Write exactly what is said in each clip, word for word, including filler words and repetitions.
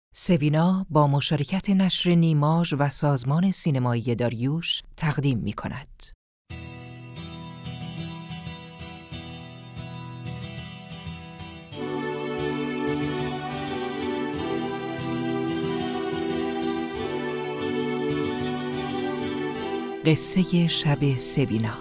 سوینا با مشارکت نشر نیماژ و سازمان سینمایی داریوش تقدیم می‌کند. قصه شب سوینا.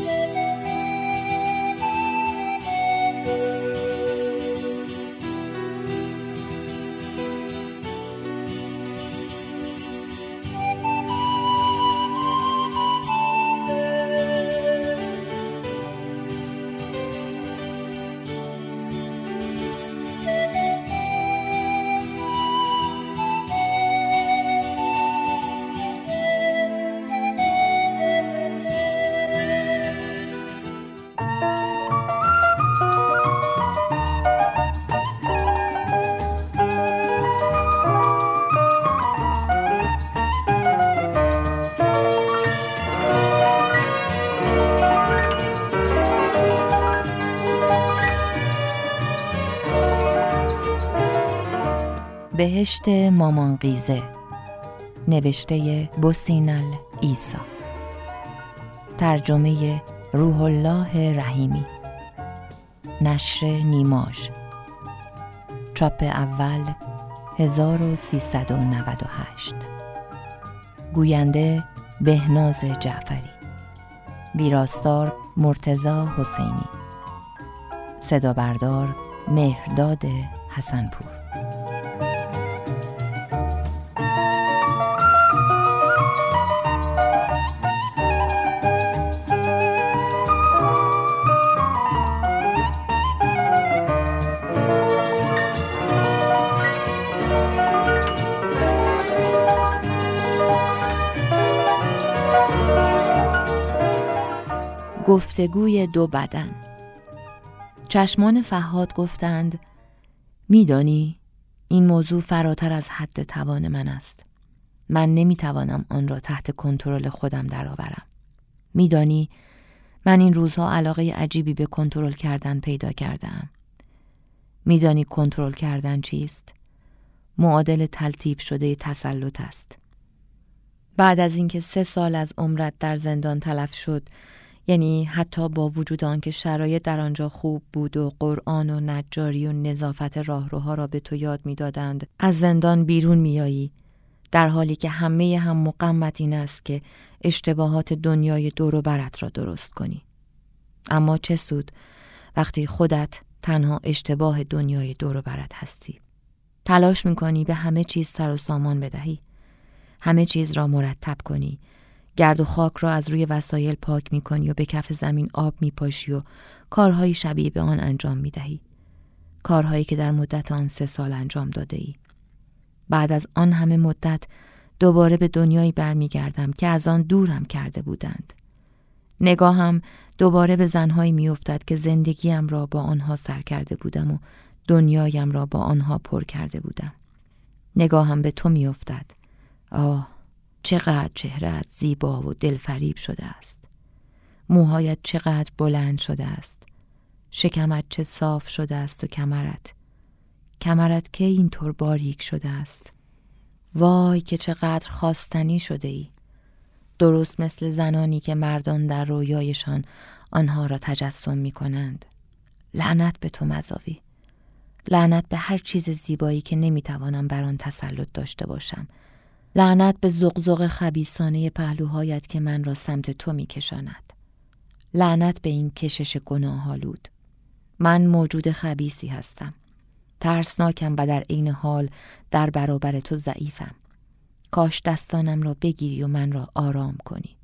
بهشت مامانقیزه، نوشته بوسینل عیسی، ترجمه روح الله رحیمی، نشر نیماژ، چاپ اول هزار و سیصد و نود و هشت، گوینده بهناز جعفری، ویراستار مرتضی حسینی، صدا بردار مهرداد حسنپور. گفتگوی دو بدن. چشمان فرهاد گفتند میدانی این موضوع فراتر از حد توان من است. من نمیتوانم آن را تحت کنترل خودم درآورم. میدانی من این روزها علاقه عجیبی به کنترل کردن پیدا کردم. میدانی کنترل کردن چیست؟ معادل تلتیب شده تسلط است. بعد از اینکه سه سال از عمرت در زندان تلف شد، یعنی حتی با وجود آنکه شرایط در آنجا خوب بود و قرآن و نجاری و نظافت راهروها را به تو یاد می‌دادند، از زندان بیرون میایی، در حالی که همه هم غمت این است که اشتباهات دنیای دور و برت را درست کنی. اما چه سود وقتی خودت تنها اشتباه دنیای دور و برت هستی؟ تلاش می‌کنی به همه چیز سر و سامان بدهی، همه چیز را مرتب کنی، گرد و خاک را از روی وسایل پاک می کنی و به کف زمین آب می پاشی و کارهای شبیه به آن انجام می دهی. کارهایی که در مدت آن سه سال انجام داده ای. بعد از آن همه مدت دوباره به دنیایی برمی گردم که از آن دورم کرده بودند. نگاهم دوباره به زنهایی می افتد که زندگیم را با آنها سر کرده بودم و دنیایم را با آنها پر کرده بودم. نگاهم به تو می افتد. آه، چقدر چهره‌ات زیبا و دلفریب شده است. موهایت چقدر بلند شده است. شکمت چه صاف شده است و کمرت. کمرت که اینطور باریک شده است. وای که چقدر خواستنی شده ای. درست مثل زنانی که مردان در رویایشان آنها را تجسم می کنند. لعنت به تو مزاوی. لعنت به هر چیز زیبایی که نمی توانم بر آن تسلط داشته باشم. لعنت به زغزغ خبیثانه پهلوهایت که من را سمت تو می کشاند. لعنت به این کشش گناه‌آلود. من موجود خبیثی هستم. ترسناکم و در عین حال در برابر تو ضعیفم. کاش دستانم را بگیری و من را آرام کنی.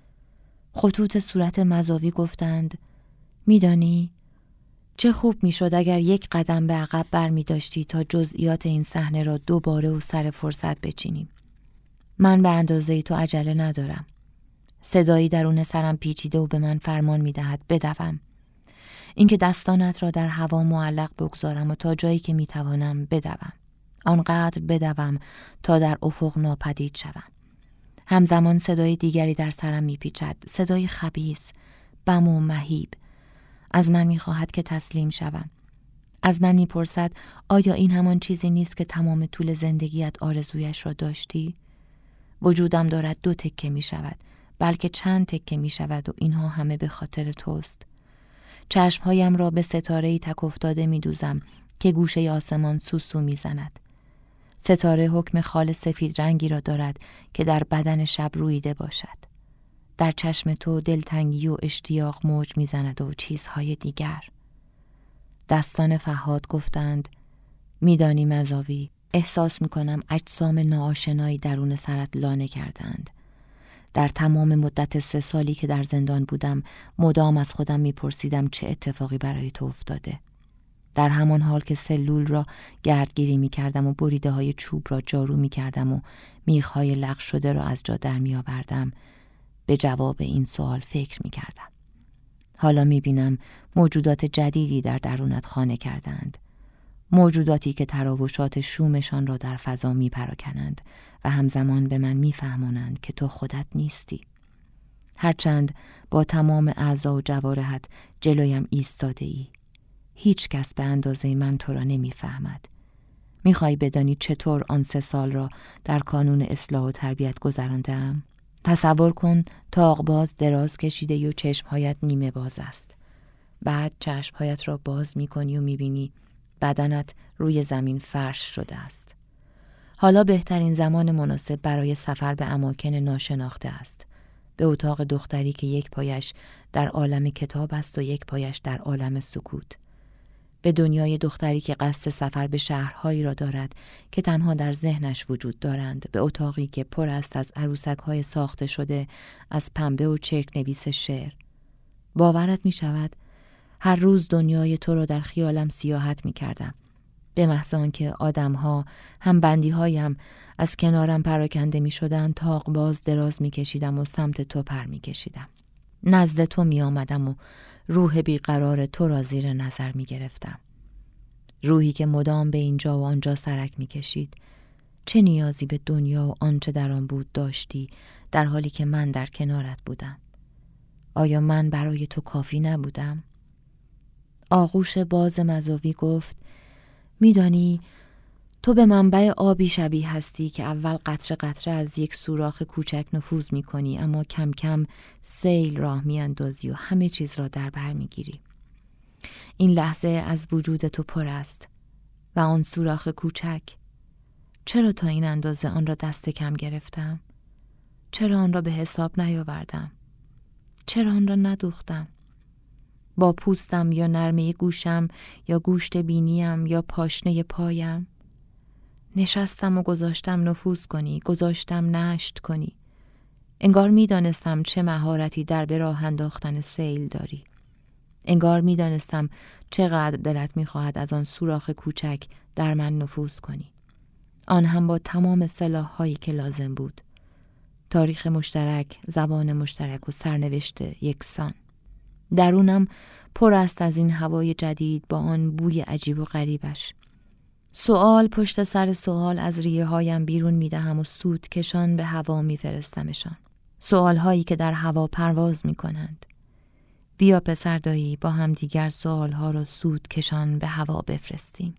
خطوط صورت مزاوی گفتند میدانی چه خوب می شد اگر یک قدم به عقب بر می داشتی تا جزئیات این صحنه را دوباره و سر فرصت بچینیم. من به اندازه تو عجله ندارم. صدایی درون سرم پیچیده و به من فرمان می دهد بدوم. اینکه دستانت را در هوا معلق بگذارم و تا جایی که می توانم بدوم. آنقدر بدوم تا در افق ناپدید شوم. همزمان صدای دیگری در سرم می پیچد. صدای خبیث، بم و مهیب. از من می خواهد که تسلیم شوم. از من میپرسد آیا این همان چیزی نیست که تمام طول زندگیت آرزویش را داشتی؟ وجودم دارد دو تکه می شود، بلکه چند تکه می شود و اینها همه به خاطر توست. چشمهایم را به ستاره‌ای تک افتاده می دوزم که گوشه آسمان سوسو می زند. ستاره حکم خال سفید رنگی را دارد که در بدن شب رویده باشد. در چشم تو دلتنگی و اشتیاق موج می زند و چیزهای دیگر. دستان فرهاد گفتند میدانی مزاوی، احساس می کنم اجسام ناآشنایی درون سرت لانه کردند. در تمام مدت سه سالی که در زندان بودم مدام از خودم می پرسیدم چه اتفاقی برای تو افتاده. در همان حال که سلول را گردگیری می کردم و بریده های چوب را جارو می کردم و میخهای لغ شده را از جا در می آوردم، به جواب این سوال فکر می کردم. حالا می بینم موجودات جدیدی در درونت خانه کردند. موجوداتی که تراوشات شومشان را در فضا می پراکنند و همزمان به من می فهمانند که تو خودت نیستی. هرچند با تمام اعضا و جوارحت جلویم ایستاده ای، هیچ کس به اندازه من تو را نمی فهمد. می خواهی بدانی چطور آن سه سال را در کانون اصلاح و تربیت گذراندم؟ تصور کن تاق باز دراز کشیده و چشمهایت نیمه باز است. بعد چشمهایت را باز می کنی و می بینی بدنت روی زمین فرش شده است. حالا بهترین زمان مناسب برای سفر به اماکن ناشناخته است. به اتاق دختری که یک پایش در عالم کتاب است و یک پایش در عالم سکوت. به دنیای دختری که قصد سفر به شهرهایی را دارد که تنها در ذهنش وجود دارند. به اتاقی که پر است از عروسک‌های ساخته شده از پنبه و چرک نویس شعر. باورت می شود هر روز دنیای تو را در خیالم سیاحت می کردم. به محض آنکه آدم‌ها هم بندی‌هایم از کنارم پراکنده می شدند، تاق باز دراز می کشیدم و سمت تو پر می کشیدم. نزد تو می آمدم و روح بیقرار تو را زیر نظر می گرفتم. روحی که مدام به اینجا و آنجا سرک می کشید. چه نیازی به دنیا و آنچه در آن بود داشتی در حالی که من در کنارت بودم؟ آیا من برای تو کافی نبودم؟ آغوش باز مزاوی گفت میدانی تو به منبع آبی شبیه هستی که اول قطره قطره از یک سوراخ کوچک نفوذ می کنی، اما کم کم سیل راه می اندازی و همه چیز را در بر می گیری. این لحظه از وجود تو پر است و آن سوراخ کوچک. چرا تا این اندازه آن را دست کم گرفتم؟ چرا آن را به حساب نیاوردم؟ چرا آن را ندوختم؟ با پوستم یا نرمه گوشم یا گوشت بینیم یا پاشنه پایم نشستم و گذاشتم نفوذ کنی، گذاشتم نشت کنی. انگار می دانستم چه مهارتی در به راه انداختن سیل داری. انگار می دانستم چقدر دلت می خواهد از آن سوراخ کوچک در من نفوذ کنی. آن هم با تمام سلاح‌هایی که لازم بود. تاریخ مشترک، زبان مشترک و سرنوشت یکسان. درونم پر است از این هوای جدید با آن بوی عجیب و غریبش. سوال پشت سر سوال از ریه هایم بیرون می دهم و سود کشان به هوا می فرستمشان. سوال هایی که در هوا پرواز می کنند. بیا پسر دایی با هم دیگر سوال ها را سود کشان به هوا بفرستیم.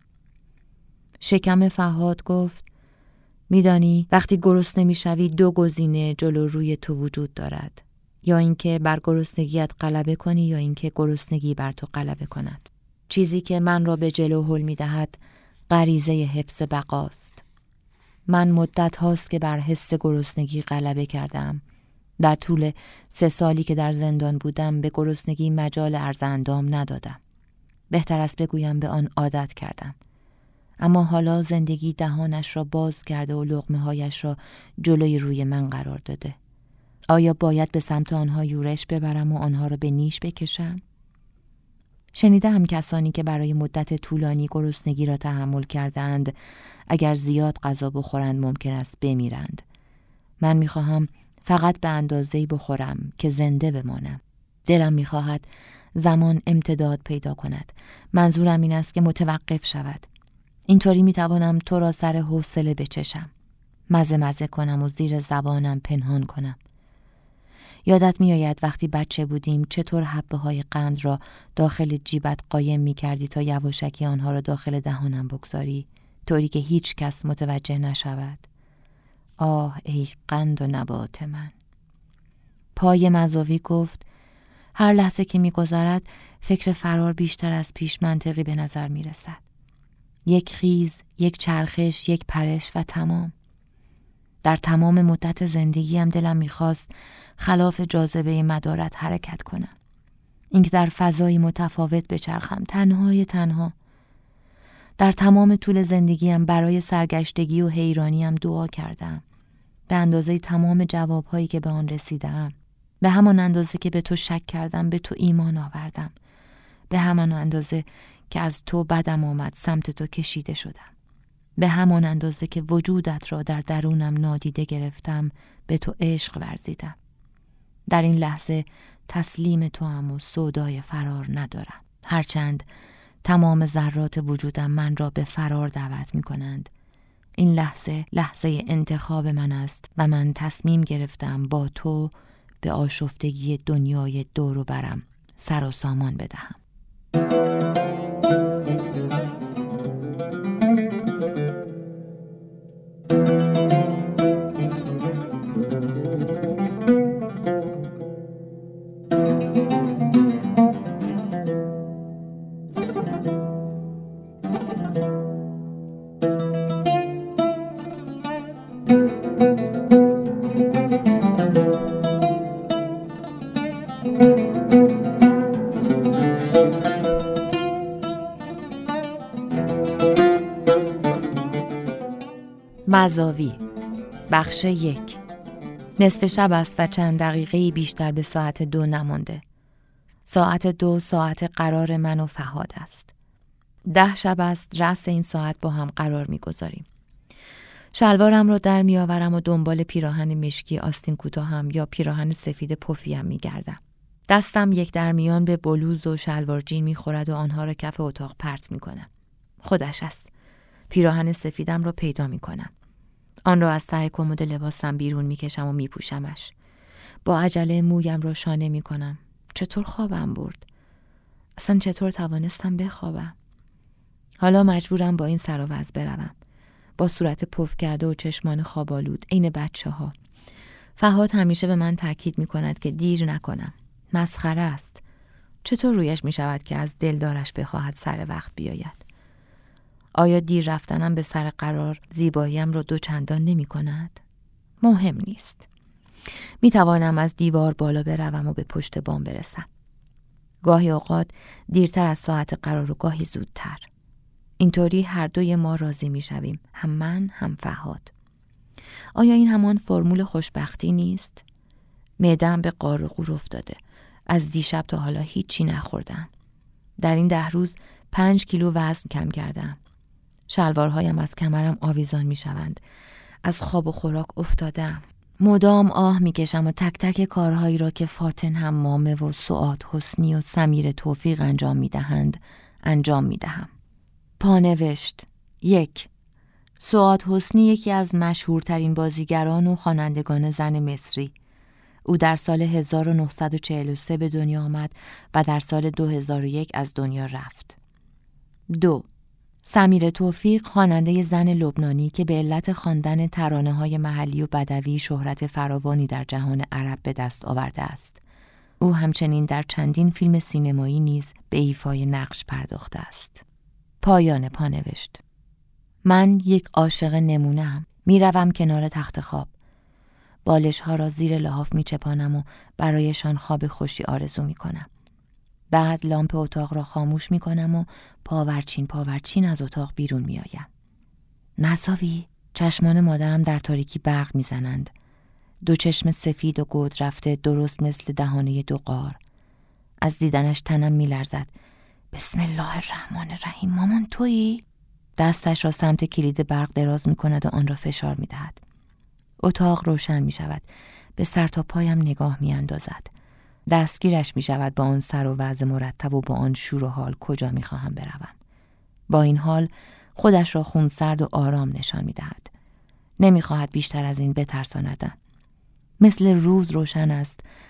شکم فرهاد گفت میدانی وقتی گرسنه می شوی دو گزینه جلو روی تو وجود دارد. یا اینکه بر گرسنگیت غلبه کنی یا اینکه گرسنگی بر تو غلبه کند. چیزی که من را به جلو هل می دهد غریزه حفظ بقاست. من مدت هاست که بر حس گرسنگی غلبه کردم. در طول سه سالی که در زندان بودم به گرسنگی مجال عرض اندام ندادم. بهتر است بگویم به آن عادت کردم. اما حالا زندگی دهانش را باز کرده و لقمه هایش را جلوی روی من قرار داده. آیا باید به سمت آنها یورش ببرم و آنها را به نیش بکشم؟ شنیدم کسانی که برای مدت طولانی گرسنگی را تحمل کردند اگر زیاد غذا بخورند ممکن است بمیرند. من میخواهم فقط به اندازه‌ای بخورم که زنده بمانم. دلم میخواهد زمان امتداد پیدا کند. منظورم این است که متوقف شود. اینطوری میتوانم تو را سر حوصله بچشم. مزه مزه کنم و زیر زبانم پنهان کنم. یادت میآید وقتی بچه بودیم چطور حبه های قند را داخل جیبت قایم می کردی تا یواشکی آنها را داخل دهانم بگذاری، طوری که هیچ کس متوجه نشود. آه ای قند و نبات من. پای مزاوی گفت هر لحظه که می‌گذرد فکر فرار بیشتر از پیش منطقی به نظر می‌رسد. یک خیز، یک چرخش، یک پرش و تمام. در تمام مدت زندگیم دلم می‌خواست خلاف جاذبه مدارت حرکت کنم. اینکه در فضایی متفاوت بچرخم، تنهای تنها. در تمام طول زندگیم برای سرگشتگی و حیرانیم دعا کردم. به اندازه تمام جوابهایی که به آن رسیدم. به همان اندازه که به تو شک کردم به تو ایمان آوردم. به همان اندازه که از تو بدم آمد سمت تو کشیده شدم. به همان اندازه که وجودت را در درونم نادیده گرفتم به تو عشق ورزیدم. در این لحظه تسلیم تو هم و سودای فرار ندارم. هرچند تمام ذرات وجودم من را به فرار دعوت می کنند. این لحظه لحظه انتخاب من است و من تصمیم گرفتم با تو به آشفتگی دنیای دور و برم سر و سامان بدهم. مزاوی بخش یک. نصف شب است و چند دقیقه بیشتر به ساعت دو نمانده. ساعت دو ساعت قرار من و فهاد است. ده شب است رأس این ساعت با هم قرار می گذاریم. شلوارم رو در می آورم و دنبال پیراهن مشکی آستین کوتاهم یا پیراهن سفید پفیم می گردم. دستم یک درمیان به بلوز و شلوار جین می خورد و آنها را کف اتاق پرت می کنم. خودش است. پیراهن سفیدم را پیدا می کنم. آن را از ته کمد لباسم بیرون می کشم و می پوشمش. با عجله مویم را شانه می کنم. چطور خوابم برد؟ اصلا چطور توانستم بخوابم؟ حالا مجبورم با این سر و وضع بروم. با صورت پف کرده و چشمان خوابالود عین بچه ها. فهاد همیشه به من تاکید می کند که دیر نکنم. مسخره است. چطور رویش می شود که از دلدارش بخواهد سر وقت بیاید؟ آیا دیر رفتنم به سر قرار زیباییم را دو چندان نمی کند؟ مهم نیست. می توانم از دیوار بالا بروم و به پشت بام برسم. گاهی اوقات دیرتر از ساعت قرار و گاهی زودتر. اینطوری هر دوی ما راضی می شویم. هم من هم فهاد. آیا این همان فرمول خوشبختی نیست؟ معده‌ام به قار و قور افتاده. از دیشب تا حالا هیچی نخوردم. در این ده روز پنج کیلو وزن کم کردم. شلوارهایم از کمرم آویزان می شوند. از خواب و خوراک افتادم. مدام آه می کشم و تک تک کارهایی را که فاطن حمامه و سعاد حسنی و سمیر توفیق انجام می دهند انجام می دهم. پانوشت یک. سعاد حسنی یکی از مشهورترین بازیگران و خوانندگان زن مصری. او در سال هزار و نهصد و چهل و سه به دنیا آمد و در سال دو هزار و یک از دنیا رفت. دو. سمیر توفیق خواننده زن لبنانی که به علت خواندن ترانه‌های محلی و بدوی شهرت فراوانی در جهان عرب به دست آورده است. او همچنین در چندین فیلم سینمایی نیز به ایفای نقش پرداخته است. پایان پانوشت. من یک عاشق نمونه‌ام. میروم کنار تخت خواب. بالش ها را زیر لحاف می چپانم و برایشان خواب خوشی آرزو می کنم. بعد لامپ اتاق را خاموش می کنم و پاورچین پاورچین از اتاق بیرون می آیم. مزاوی، چشمان مادرم در تاریکی برق می زنند. دو چشم سفید و گود رفته درست مثل دهانه دو غار. از دیدنش تنم می لرزد. بسم الله الرحمن الرحیم. مامان تویی؟ دستش را سمت کلید برق دراز می کند و آن را فشار می دهد. اتاق روشن می شود. به سر تا پایم نگاه می اندازد. دستگیرش می شود با آن سر و وضع مرتب و با آن شور و حال کجا می خواهم بروم. با این حال خودش را خونسرد و آرام نشان می دهد. نمی خواهد بیشتر از این بترساندم. مثل روز روشن است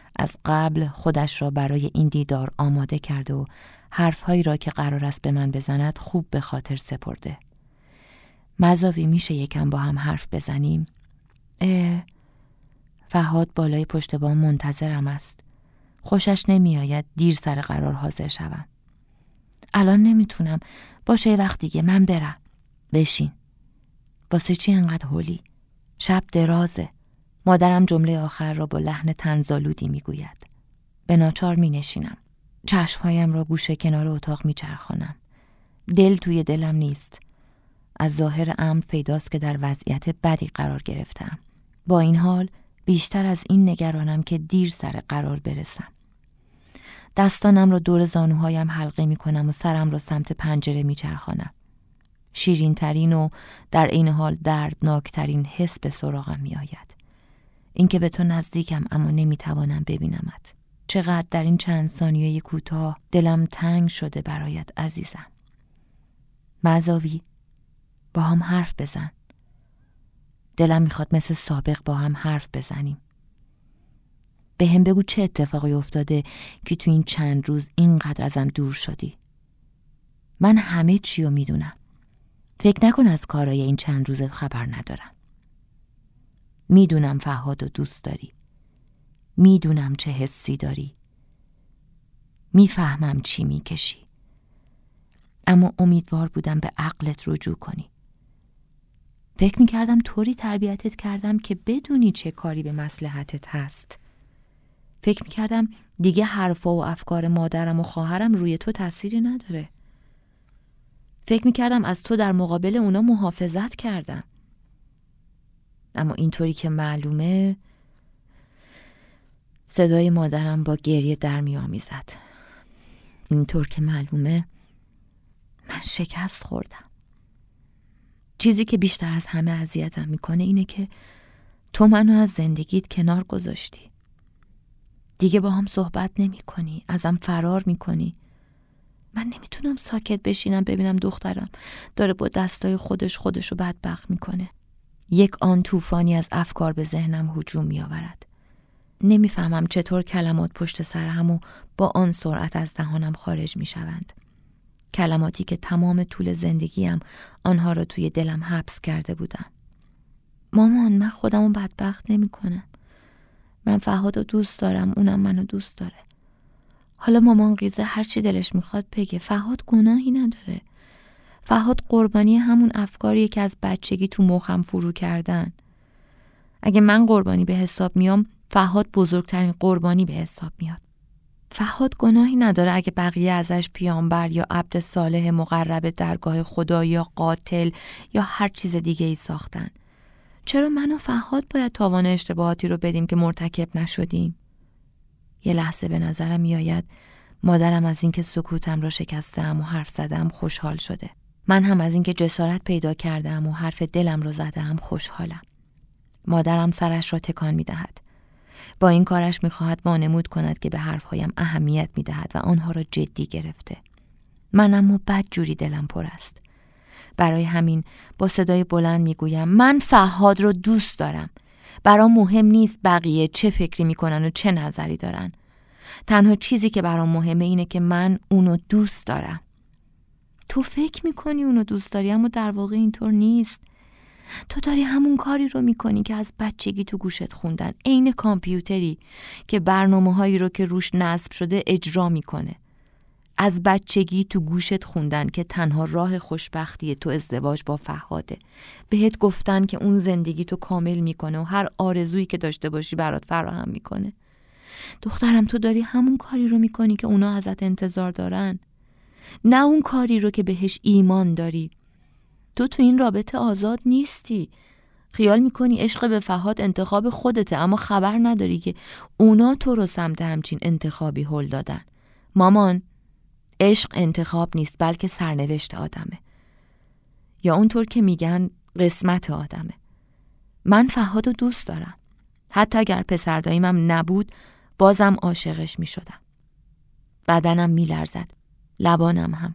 از قبل خودش را برای این دیدار آماده کرده و حرفهایی را که قرار است به من بزند خوب به خاطر سپرده. مزاوی میشه یکم با هم حرف بزنیم؟ اه فرهاد بالای پشت بام منتظرم است. خوشش نمی آید دیر سر قرار حاضر شوم. الان نمیتونم، باشه وقت دیگه من برم. بشین. واسه چی انقدر هولی؟ شب درازه. مادرم جمله آخر را با لحن طنزآلودی میگوید. به ناچار می نشینم. چشمهایم را گوشه کنار اتاق می چرخانم. دل توی دلم نیست. از ظاهر امر پیداست که در وضعیت بدی قرار گرفتم. با این حال بیشتر از این نگرانم که دیر سر قرار برسم. دستانم را دور زانوهایم حلقه می کنم و سرم را سمت پنجره می چرخانم. شیرین ترین و در این حال دردناکترین حس به سراغم می آید. اینکه به تو نزدیکم اما نمی توانم ببینمت. چقدر در این چند ثانیه کوتاه دلم تنگ شده برایت عزیزم. مزاوی با هم حرف بزن. دلم میخواد مثل سابق با هم حرف بزنیم. به هم بگو چه اتفاقی افتاده که تو این چند روز اینقدر ازم دور شدی. من همه چی رو میدونم. فکر نکن از کارای این چند روزت خبر ندارم. میدونم فرهاد رو دوست داری. میدونم چه حسی داری. میفهمم چی میکشی. اما امیدوار بودم به عقلت رجوع کنی. فکر میکردم طوری تربیتت کردم که بدونی چه کاری به مصلحتت هست. فکر میکردم دیگه حرفا و افکار مادرم و خواهرم روی تو تأثیری نداره. فکر میکردم از تو در مقابل اونا محافظت کردم. اما اینطوری که معلومه صدای مادرم با گریه در می آمیزد. اینطور که معلومه من شکست خوردم. چیزی که بیشتر از همه اذیتم میکنه اینه که تو منو از زندگیت کنار گذاشتی. دیگه با هم صحبت نمی کنی، ازم فرار می کنی. من نمیتونم ساکت بشینم ببینم دخترم داره با دستای خودش خودشو بدبخت میکنه. یک آن طوفانی از افکار به ذهنم هجوم می آورد. نمیفهمم چطور کلمات پشت سر هم و با آن سرعت از دهانم خارج می شوند. کلماتی که تمام طول زندگیم آنها را توی دلم حبس کرده بودم. مامان، من خودمو بدبخت نمی کنم. من فرهاد رو دوست دارم، اونم منو دوست داره. حالا مامان قیزه هر چی دلش میخواد بگه. فرهاد گناهی نداره. فرهاد قربانی همون افکاریه که از بچگی تو مخم فرو کردن. اگه من قربانی به حساب میام، فرهاد بزرگترین قربانی به حساب میاد. فرهاد گناهی نداره اگه بقیه ازش پیامبر یا عبد صالح مقرب درگاه خدا یا قاتل یا هر چیز دیگه ای ساختن. چرا من و فرهاد باید تاوان اشتباهاتی رو بدیم که مرتکب نشدیم؟ یه لحظه به نظرم میآید مادرم از اینکه سکوتم را شکستم و حرف زدم خوشحال شده. من هم از اینکه جسارت پیدا کردم و حرف دلم را زدم خوشحالم. مادرم سرش را تکان می‌دهد. با این کارش می‌خواهد وانمود کند که به حرفهایم اهمیت می‌دهد و آنها را جدی گرفته. من اما بدجوری دلم پر است. برای همین با صدای بلند میگویم من فرهاد رو دوست دارم. برام مهم نیست بقیه چه فکری میکنن و چه نظری دارن. تنها چیزی که برام مهمه اینه که من اونو دوست دارم. تو فکر میکنی اونو دوست داری اما در واقع اینطور نیست. تو داری همون کاری رو میکنی که از بچگی تو گوشت خوندن. عین کامپیوتری که برنامه‌هایی رو که روش نصب شده اجرا میکنه. از بچگی تو گوشت خوندن که تنها راه خوشبختی تو ازدواج با فرهاده. بهت گفتن که اون زندگی تو کامل میکنه و هر آرزویی که داشته باشی برات فراهم میکنه. دخترم تو داری همون کاری رو میکنی که اونا ازت انتظار دارن. نه اون کاری رو که بهش ایمان داری. تو تو این رابطه آزاد نیستی. خیال میکنی عشق به فرهاد انتخاب خودته اما خبر نداری که اونا تو رو سمت همچین انتخابی هل دادن. مامان، عشق انتخاب نیست بلکه سرنوشت آدمه. یا اونطور که میگن قسمت آدمه. من فرهاد رو دوست دارم. حتی اگر پسر داییمم نبود بازم عاشقش میشدم. بدنم میلرزد. لبانم هم.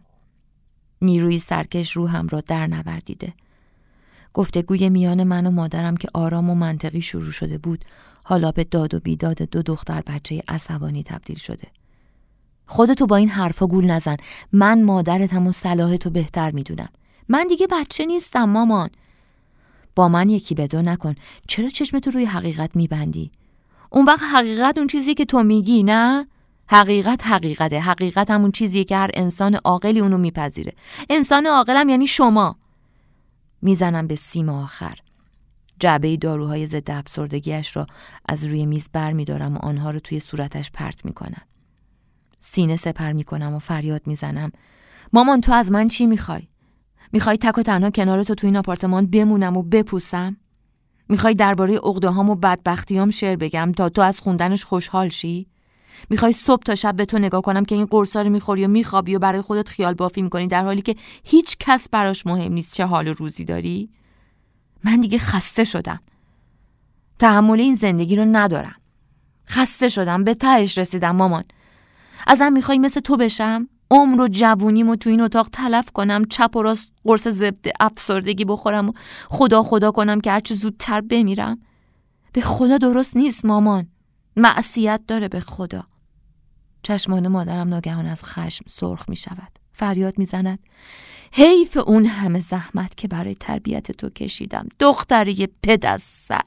نیروی سرکش روحم را در نوردیده. گفتگوی میان من و مادرم که آرام و منطقی شروع شده بود حالا به داد و بیداد دو دختر بچه عصبانی تبدیل شده. خودتو با این حرفا گول نزن. من مادرتم و صلاحتو بهتر میدونم. من دیگه بچه نیستم مامان. با من یکی به دو نکن. چرا چشمتو روی حقیقت میبندی؟ اون وقت حقیقت اون چیزیه که تو میگی، نه؟ حقیقت حقیقته. حقیقت همون چیزیه که هر انسان عاقلی اونو میپذیره. انسان عاقلم یعنی شما. میزنم به سیم آخر. جعبه داروهای ضد افسردگیش را از روی میز بر میدارم و آنها رو توی صورتش پرت میکنم. سینه سپر میکنم و فریاد میزنم: مامان تو از من چی میخوای؟ میخوای تک و تنها کنار تو تو این آپارتمان بمونم و بپوسم؟ میخوای درباره عقده‌هام و بدبختیام شعر بگم تا تو از خوندنش خوشحال شی؟ میخوای صبح تا شب به تو نگاه کنم که این قرصا رو میخوری و میخوابی و برای خودت خیال بافی میکنی در حالی که هیچ کس براش مهم نیست چه حال و روزی داری؟ من دیگه خسته شدم. تحمل این زندگی رو ندارم. خسته شدم. به تهش رسیدم مامان. ازم میخوای مثل تو بشم؟ عمر و جوونیمو تو این اتاق تلف کنم، چپ و راست قرص ضد افسردگی بخورم و خدا خدا کنم که هرچه زودتر بمیرم؟ به خدا درست نیست مامان. معصیت داره به خدا. چشمان مادرم ناگهان از خشم سرخ می شود. فریاد می زند: حیف اون همه زحمت که برای تربیت تو کشیدم، دختری پد از سگ.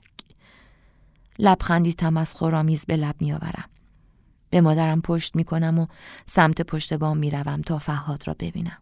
لبخندی تمسخرآمیز به لب می آورم. به مادرم پشت می کنم و سمت پشت بام می روم تا فرهاد را ببینم.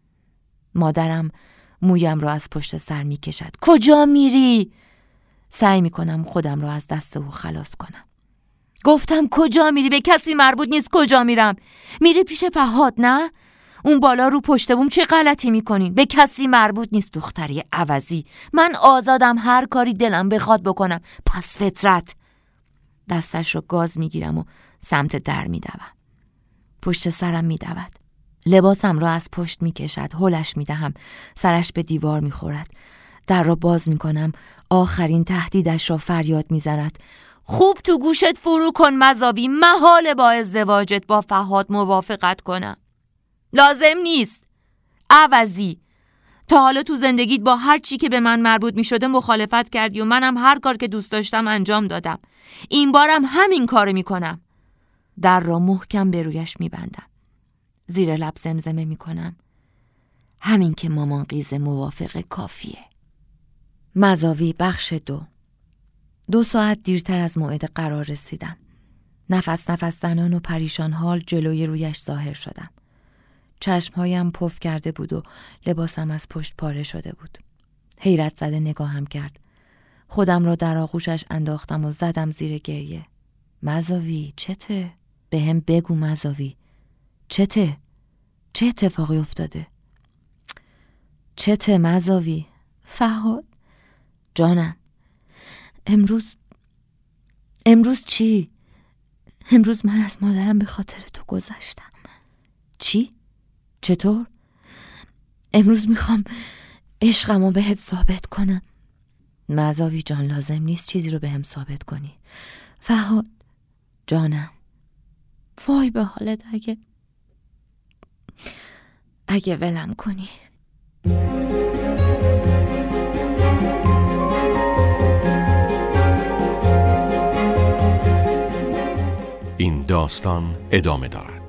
مادرم مویم را از پشت سر می کشد. کجا میری؟ سعی می کنم خودم را از دست او خلاص کنم. گفتم کجا میری؟ به کسی مربوط نیست کجا میرم. میری پیش فرهاد نه؟ اون بالا رو پشت بوم چه غلطی میکنین؟ به کسی مربوط نیست دختری عوضی. من آزادم هر کاری دلم بخواد بکنم. پس فطرت. دستش رو گاز میگیرم و سمت در میدوم. پشت سرم میدود. لباسم را از پشت میکشد. هلش میدهم. سرش به دیوار میخورد. در را باز میکنم. آخرین تهدیدش را فریاد میزند: خوب تو گوشت فرو کن مزابی، محال با ازدواجت با فرهاد موافقت کنم. لازم نیست. عوضی. تا حالا تو زندگیت با هر چی که به من مربوط می شده مخالفت کردی و منم هر کار که دوست داشتم انجام دادم. این بارم همین کارو می کنم. در را محکم به رویش می بندم. زیر لب زمزمه می کنم: همین که مامان قیز موافق کافیه. مزاوی بخش دو. دو ساعت دیرتر از موعد قرار رسیدم. نفس نفس زنان و پریشان حال جلوی رویش ظاهر شدم. چشمهایم پف کرده بود و لباسم از پشت پاره شده بود. حیرت زده نگاهم کرد. خودم را در آغوشش انداختم و زدم زیر گریه. مزاوی چته؟ به هم بگو مزاوی. چته؟ چه اتفاقی افتاده؟ چته مزاوی؟ فرهاد جانم. امروز امروز چی؟ امروز من از مادرم به خاطر تو گذشتم. چی؟ چطور؟ امروز میخوام عشقمو بهت ثابت کنم. مزاوی جان لازم نیست چیزی رو بهم ثابت کنی. فرهاد جانم. وای به حالت اگه اگه ولم کنی. این داستان ادامه دارد.